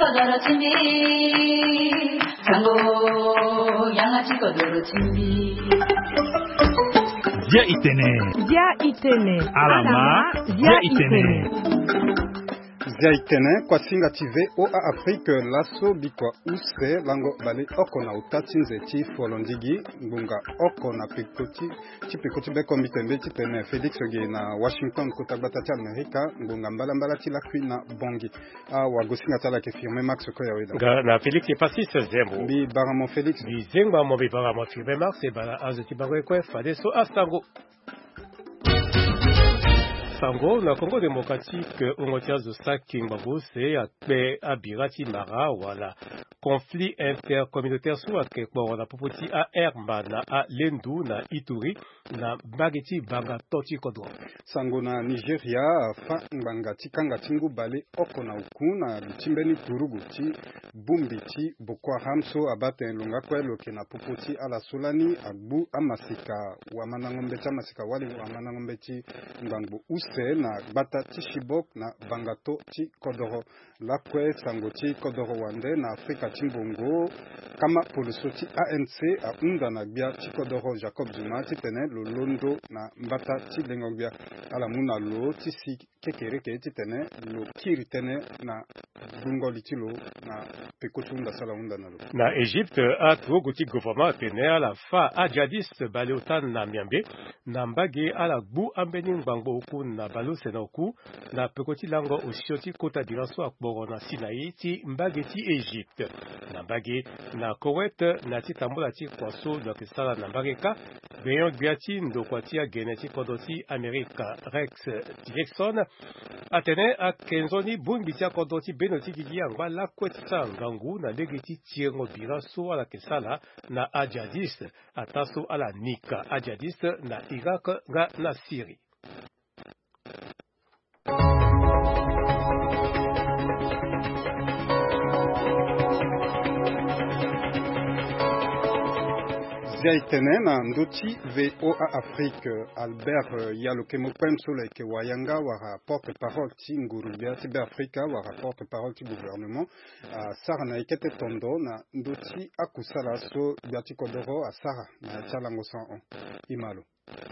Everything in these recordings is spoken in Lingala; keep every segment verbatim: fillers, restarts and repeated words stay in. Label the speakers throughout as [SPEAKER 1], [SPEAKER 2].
[SPEAKER 1] kodoro chimbi Sango Yangachi kodoro chimbi
[SPEAKER 2] Zia itene
[SPEAKER 3] Zia itene
[SPEAKER 2] Alama Zia itene
[SPEAKER 4] Zia itene kwa singa tive o a Afrique laso bikwa usre lango bale oko na utatinze ti folondigi ngunga oko na pikoti ti pikoti beko mitembe ti pene Felix ge na Washington kutabata ti Amerika ngunga mbala mbala ti lakwi na bongi a wa gosinga tala ke firme Max ko ya weda
[SPEAKER 5] ga na Felix e pasi se zembo
[SPEAKER 4] bi baramo Felix
[SPEAKER 5] bi zengba mo bi baramo firme Max e bala azoti bagwe ko fade so astango Sango na Congo démocratique ongotia zo saking babose ape abirati mara wala conflit intercommunautaire so akekbo na popoti a Ermba na a Lendu na Ituri na Bageti banga toti kodro.
[SPEAKER 4] Sango na Nigeria fa mbanga tikanga tingu bale oko na ukuna timbeni turugu ti bumbi ti Boko Haram so abate lunga kwelo ke na popoti ala Solani agbu amasika wa manangombe cha masika wali wa manangombe ti ngango use na bata ti Chibok na bangato ti Kodoro la kwe sango ti Kodoro wande na Afrika timbongo kama poliso ti A N C a unda na bia ti Kodoro Jacob Zuma ti tene lo londo na mbata ti lengobia ala muna lo ti si kekere ke ti tene lo kiri tene na bungoli ti lo na pekotu unda sala unda na lo
[SPEAKER 5] na Egypte a togo ti gouvernement tene ala fa a jadis baleotan na miambe na mbage ala gbu ambeni ngbango oku na balo sena oku na pekoti lango osioti kota diranso akboro na Sinai ti mbage ti Egypte na mbage na Koweït na ti tambola ti kwaso na kisala na mbage ka beyon gbiati ndokwa ti agene ti kodo ti Amerika Rex Tillerson atene a kenzoni bungi ti akodo ti beno ti gigi angba la kweti ta ngangu na lege ti tiengo biranso ala kisala na Ajadis ataso ala Nika Ajadis na Irak ga na Syrie.
[SPEAKER 4] Zia itene na ndoti V O A Afrique Albert Yaloke Mopem sole ke wayanga wara porte-parole ti ngurubia ti be Afrika wara porte-parole ti gouvernement a Sara na ikete tondo na ndoti akusala so biati kodoro a Sara na chalango cent un imalo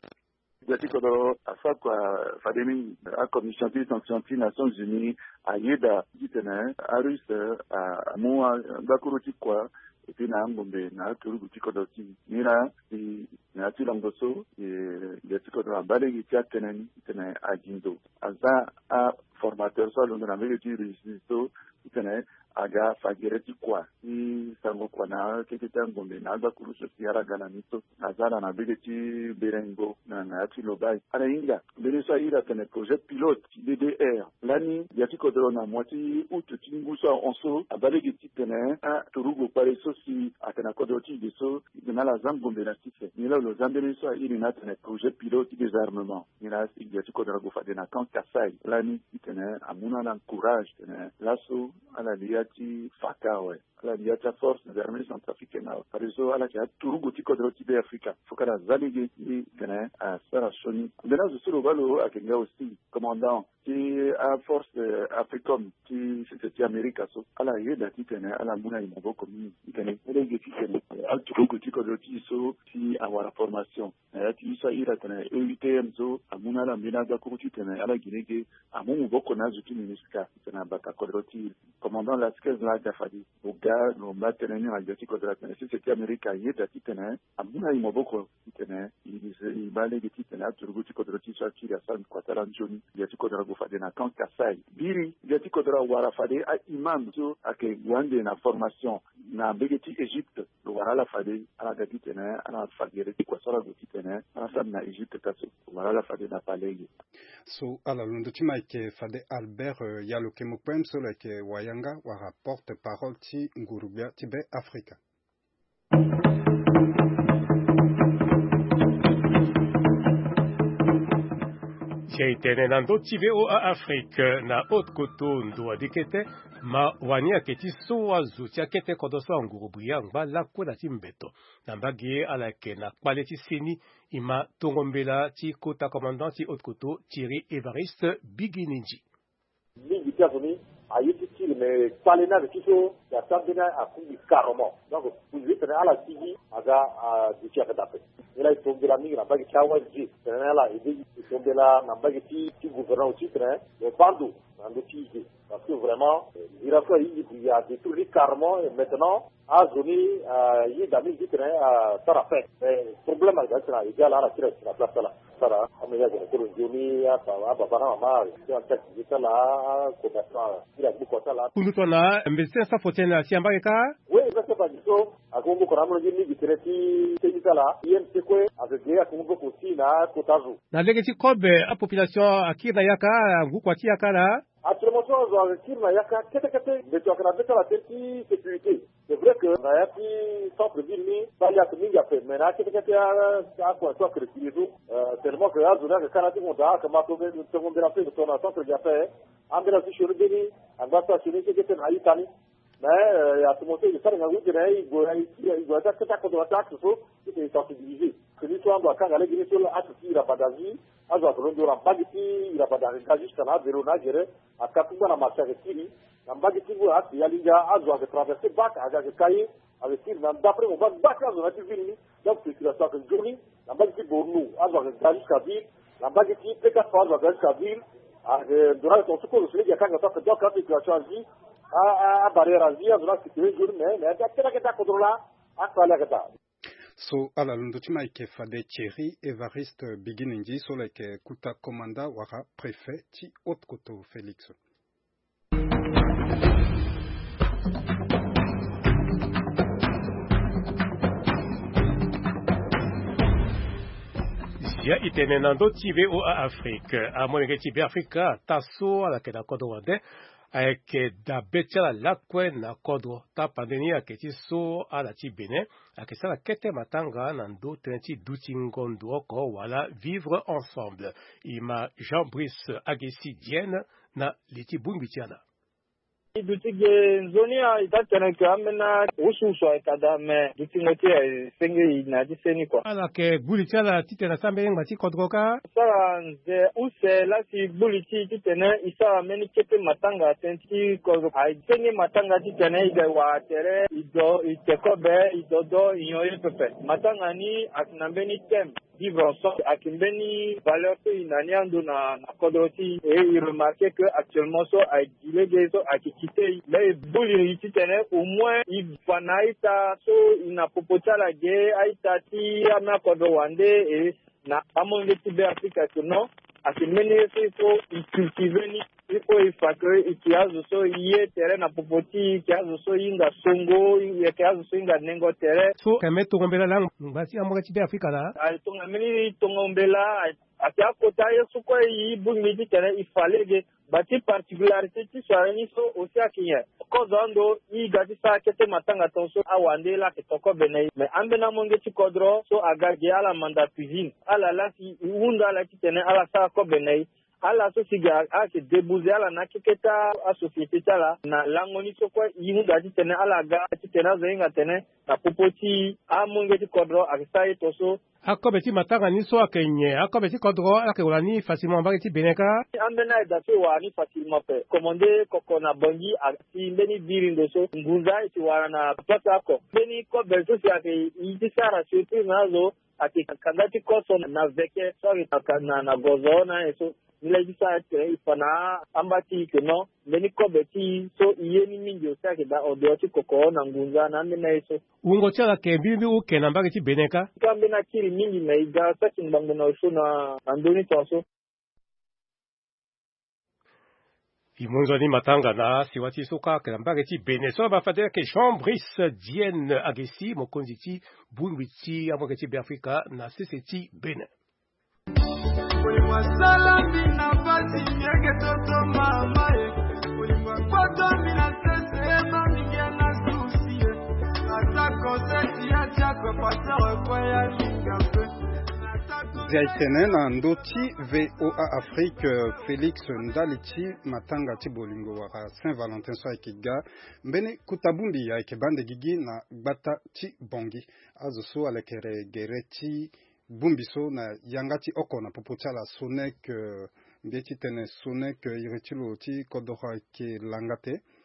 [SPEAKER 6] biati kodoro a sa kwa fademi a commission ti sanction ti Nations Unies a yeda ditene a russe a mo bakuru ti kwa et puis na ngombe na turu butiko doti mira i na tilangoso e yatiko do ambale ki atenen tene agindo aza a formateur so londo na mele ti resisto tene aga fagireti kwa i sango kwa na keketa ngombe na za kuruso tiara gana mito azana na bele ti berengo na na ti lobai ana inga bele so ira tene projet pilote D D R lani yatiko do na mwati utu tinguso onso abale ki tene a turugo pare so si atena kodoti de so na la zangombe na tife ni la lo zambele so iri na tene projet pilote des armements ni la yatiko do go fade na kan kasai lani tene amuna na courage tene laso ala liati fakawe ala liati force des armées centrafricaines par eso ala ya turugo tiko do tibe Afrika fokara zalige ni tene a sara soni ndena zo solo balo akenga aussi commandant qui a force africaine qui c'était America so ala yeda tene ala muna imabo komi tene elege tene al turugo tiko do tiso ti awara formation ya ti isa ira tene U T M zo amuna la mina da ko tene ala ginege amu boko na zuti ministka tene baka kodroti commandant la skez la gafadi oga no matene ni agati kodra tene c'était America yeda tene amuna imabo tene i bale de tene al turugo tiko do tiso ki ya san kwatara njoni ya tiko do go fade na kan kasai biri ya tiko do wara fade a imam zo ake wande na formation na begeti Egypte lo wara la fade ala gati tene ala fagere ti kwasara go tene ala sam na Egypte kaso wara la fade na palege
[SPEAKER 4] so ala londo ti maike fade Albert uh, Yaloke Mopem sole ke wayanga wara porte-parole ti ngurubia ti be Afrika.
[SPEAKER 5] Tene nando T V O A Afrique na haute koto ndo adikete ma wani aketi so azu ti akete kodoso angurubria ngba la kwela ti mbeto na mbage ala ke na kpale ti seni ima tongombela ti kota commandant ti haute koto Thierry Evariste Bigininji
[SPEAKER 7] Bigi Bienvenue a yeti ti
[SPEAKER 3] ne palena de kiso ya tabina a kubi karamo donc vous êtes à la tigi aga du tia kadape ila tombe la migra bagi chawa ji tena la idi tombe la na bagi ti ti gouverneur aussi très le bandu dans tigi parce que vraiment il a fait il y a des trucs carrément et maintenant à zone il y a des trucs à Sarafin mais problème avec ça il y a là la tire la place là Sara ameya de ko joni ya pa ba ba na ma ya ta ti la ko ba sa ila bu ko la
[SPEAKER 5] kundu tona mbese sa fotena si ambaka ka
[SPEAKER 3] oui ça c'est pas du tout a ko ko ramlo ni bi treti ti la yen se ko avec dia ko ko si na ko tazu
[SPEAKER 5] na lege ti kobe a population akira yaka ngu kwati yaka la
[SPEAKER 3] actuellement on va kirna yaka kete kete de to kana beta la tenti sécurité c'est vrai que na yaki centre ville ni ba ya mingi a fait mais na kete kete a ko to que le tellement que a zona que kana ti monta que ma to be to mo de la fait de ton centre ya fait ambela si shuru beni anga sa shuru ke kete na itani mais ya to monter de faire na route na i go i go ta ta ko do ta so c'est sensibiliser que ni to ando kanga le gini sur a ti ra badazi azo to ndo ram bagiti ra badazi ka juste na velo na gere akakuba na marcha ke tiri na bagiti go ati yalinga azo a traverser bac aga ke kai avec il na d'après on va bac azo na ti vini donc c'est la sorte de journée na bagiti bornou azo a jusqu'à ville na bagiti P quatre azo a jusqu'à ville a durant ton secours c'est ya kanga to que donc avec la change a a barrière azi azo na ti journée mais ta kera ke ta contrôla a kala ke ta
[SPEAKER 4] so ala lundutima ike fade Thierry Evariste Bigininji so like kuta komanda wara préfet ti haute koto Félix
[SPEAKER 5] ya itene nando tive o a Afrique a monege tive Africa taso ala ke na kodo wande ayeke da betala lakwe na kodro ta pandemia ke ti so ala ti Bénin ayeke sala kete matanga na ndö tënë ti duti ngondo oko wala vivre ensemble e ma Jean-Brice Agassi Diène na li ti bungbi ti ala
[SPEAKER 7] dutige nzoni a itatene ke amena ususu a itada me dutingo ti senge ina ti seni kwa
[SPEAKER 5] ala ke gbuli ti ala titene asambe ngba ti kodro ka
[SPEAKER 7] sara nze use lasi gbuli ti titene isa meni kete matanga ten ti kodro a senge matanga titene ige wa tere ido itekobe idodo inyoye pepe matanga ni akinambeni tem vivre ensemble akimbeni valeur to inani ando na na kodro ti et il remarquait que actuellement so a dilege so aki kite le buli titene au moins il fanaita so ina popota la ge aita ti ama kodro wande et na amonge ti be Afrika to no akimene so il faut cultiver ni il faut il faut que ikiazo so iye tere na popoti ikiazo so inga songo ikiazo so inga nengo tere
[SPEAKER 5] so kame to ngombela lang basi amonge ti be Afrika la
[SPEAKER 7] ai to ngameni to ngombela ati akota yesu ko yi bungi ti tere ifalege bati particularité ti soareni so aussi akinya kozando i gati sa kete matanga tonso awande la ke toko benai mais ambena monge ti kodro so agage ala manda cuisine ala la si unda la ti tene ala sa ko benai ala so siga a se débouzer ala na keketa a société tala na langoni so ko yimu gati tene ala ga ti tene zenga tene na popoti a monge ti kodro akisai toso
[SPEAKER 5] akobe ti matanga ni so akenye akobe ti kodro ake wala ni facilement mbaki ti Bénin ka
[SPEAKER 7] ambena da so wa ni facilement pe commander koko na bangi ati mbeni birindo so ngunza ti wara na pata ko mbeni ko belto si ake iti sara surtout nazo ati kangati koso na veke sorry na na gozo na eso nile bisa tere ifana ambati keno mbeni ko beti so iye ni mingi osake da odo ti koko na ngunza na mbena eso
[SPEAKER 5] ungo ti ala ke mbibi uke na mbaki ti Bénin ka
[SPEAKER 7] kambe na kiri mingi me iga saki mbango na so na andoni tonso
[SPEAKER 5] imonzoni matanga na siwati soka ke na mbaki ti Bénin so ba fadela ke Jean-Brice Diène Agassi mokonzi ti bungbi ti amonge ti be Afrika na sese ti Bénin
[SPEAKER 8] Ulimwasala mina basi nyege toto mama ye Ulimwa kwato mina sese mamige na susi ye Ata konseti ya chakwe pata kwa ya lingape
[SPEAKER 4] Zaitene na ndoti V O A Afrique Félix Ndaliti matanga ti bolingo wara Saint-Valentin so akiga mbene kutabumbi ya ikebande gigi na gbata ti bongi azo so alekere gereti bumbiso na yangati oko na popochala sonek uh, mbeti tene sonek uh, iretilo ti kodora ke langate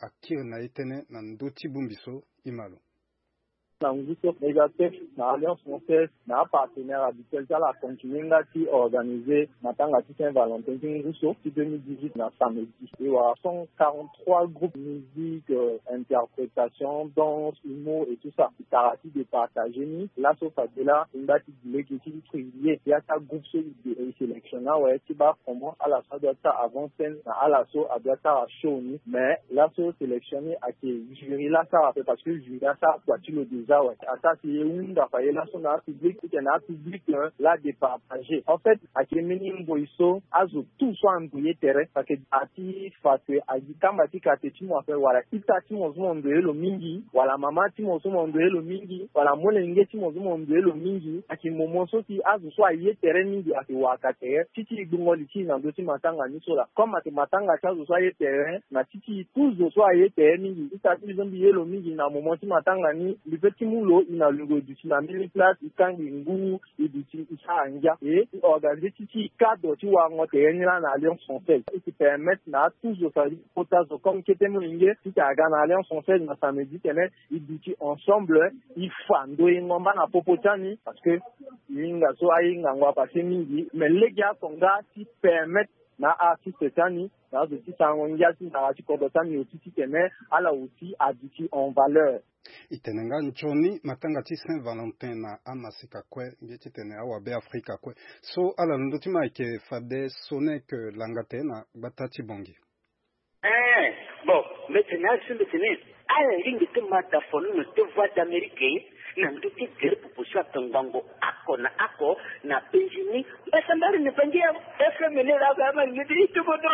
[SPEAKER 4] akir na itene na ndoti bumbiso imalo.
[SPEAKER 7] Na nguso négatif na Alliance Française na partenaire habituel ça la continuer ngati organisé matanga ti Saint-Valentin ti nguso ti deux mille dix-huit na samedi et wa cent quarante-trois groupes musique euh, interprétation danse humour et tout ça tarati de partager ni la sofa de là ngati dile ki ti privier ya ta groupe so de sélectionna ouais ti ba comment à la sa doit ça avant scène na à la so a doit ça show ni mais la so sélectionné a que jury là ça parce que jury là ça quoi tu le déjà ouais ata si une da fa la so na public qui na public là de partager en fait a que minimum boiso azo tout soit embrouillé terrain parce que ati fa que a dit kamba ti ka te ti mo faire wala ita ti mo zo ndo lo mingi wala mama ti mo zo ndo lo mingi wala molenge ti mo zo ndo lo mingi a ki momo so ti azo so aye terrain mingi a ti wakate titi gbongoli ti na ndo ti matanga ni so la comme ati matanga ta zo so aye terrain na titi tout zo so aye terrain mingi ita ti zo mbi lo mingi na momo ti matanga ni le petit mulo ina lungo du ti na mille place ikangi ngu iduti isanga et organiser titi cadre ti wa ngote yenira na Alliance Française qui permettent na tous zo sa potas comme kete mulinge ti ta ga na Alliance Française na samedi tene iduti ensemble il fando ingomba na popotani parce que linga so ayi ngwa passer mingi mais les gars tonga qui permettent na artiste tani na zo ti sango njasi na ti kodotani otiti tene ala outil aditi en valeur.
[SPEAKER 4] Itenenga nchoni matanga ti Saint-Valentin na amasika kwe ngeti tene awa be Afrika kwe so ala ndoti ma ke fade sonek langate na batati bongi
[SPEAKER 9] eh bon maintenant sur le tennis ala ringi te mata fonu no te voix d'Amérique na ndoti tere proposition atangango ako na ako na Benjamin basambari ne pangia efe menela ga ma ngiti to bodo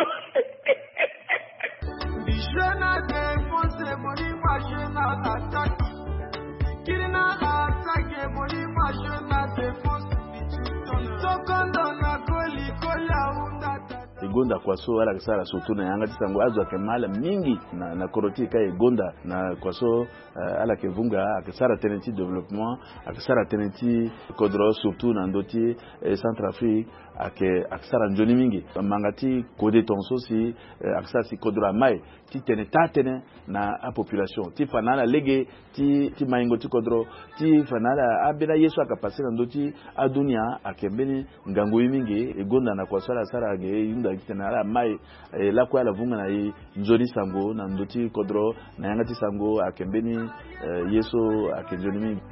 [SPEAKER 8] Bijena défonce moni majena attaque Kirina attaque moni majena défonce Sokondo na koli kola unda
[SPEAKER 10] Igonda kwa so ala kisara sutuna yanga tisango azo akemala mingi na na koroti kai igonda na kwa so uh, ala kevunga akisara tenenti development akisara tenenti kodro surtout na ndoti eh, Centrafrique ake akisara njoni mingi mangati kode tonso si uh, akisara si kodro mai ti tene tatene na a population ti fanala lege ti ti maingo ti kodro ti fanala abena yesu akapasira ndoti adunia akembeni ngango mingi igonda na kwa sala sara ge yunda kitana mai eh, la kwa la vunga na yi njoni sango na ndoti kodro na yangati sango akembeni eh, yesu akenjoni mingi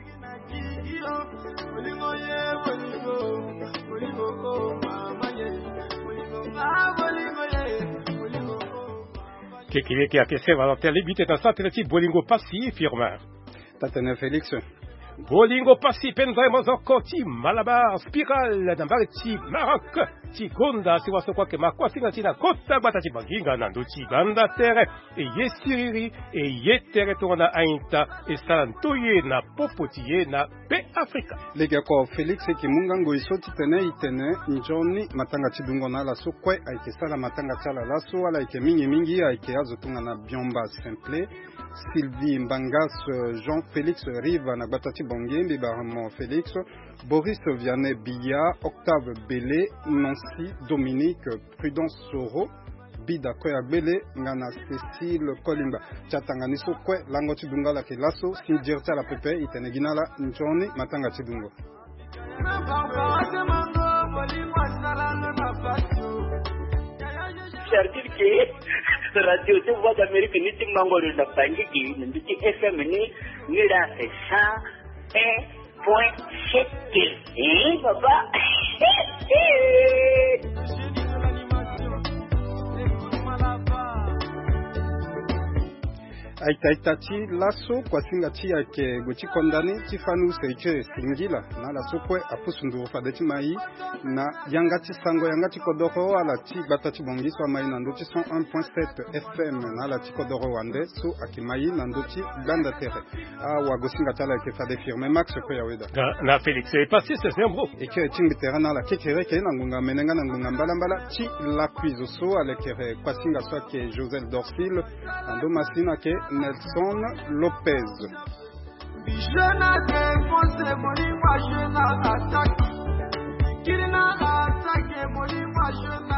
[SPEAKER 5] Kekile ki akese Valentin libite ta satreti bolingo pasi firma
[SPEAKER 4] Tatene Félix
[SPEAKER 5] Bolingo pasi pendremo zoko ti Malabar Spiral nambari ti Maroc ti Gonda si waso kwa ke makwa singa ti na kota bata ti Baginga nando ti banda tere e yesiriri e yetere tona ainta e salantoye na popotiye na pe Afrika.
[SPEAKER 4] Lega ko Félix ki mungango isoti tene itene njoni matanga ti dungo na la so kwe aike sala matanga chala la so ala ike mingi mingi aike azo tunga na biomba simple Sylvie Mbangas, Jean-Félix Rive, Nabatati Bangé, Baramo Félix, Boris Vianney Billa, Octave Bélé, Nancy Dominique, Prudence Soro, Bida Koya Bélé, Ngana Cécile Kolimba, Chatangani Sokwe, Langoti Dungala Kilaso, Sinjerta la Pepe, Iteneginala, Njoni, Matanga Tidungo.
[SPEAKER 9] C'est-à-dire que radio de voix d'Amérique ni ti mangolo na bangi ki ndi ti F M ni ni la cent un point sept eh baba
[SPEAKER 4] Aita itati laso kwa singa ti yake gochi kondani ti fanu seiche singila na laso kwe apusundu fadeti mai na yangati sango yangati kodoro ala ti batati bongi so mai na ndoti cent un point sept F M na la ti kodoro wande so akimai na ndoti banda tere a wa gosinga tala ke fade firme max ko yaweda
[SPEAKER 5] na Félix e passé c'est un bro
[SPEAKER 4] e ke tingi tere na la kekere ke na ngunga menenga na ngunga mbala mbala ti la quiz so ala kere kwa singa so ke Josel Dorsil ando masina ke Nelson Lopez.
[SPEAKER 8] Bijena défonce moni majena attaque Kirina attaque moni majena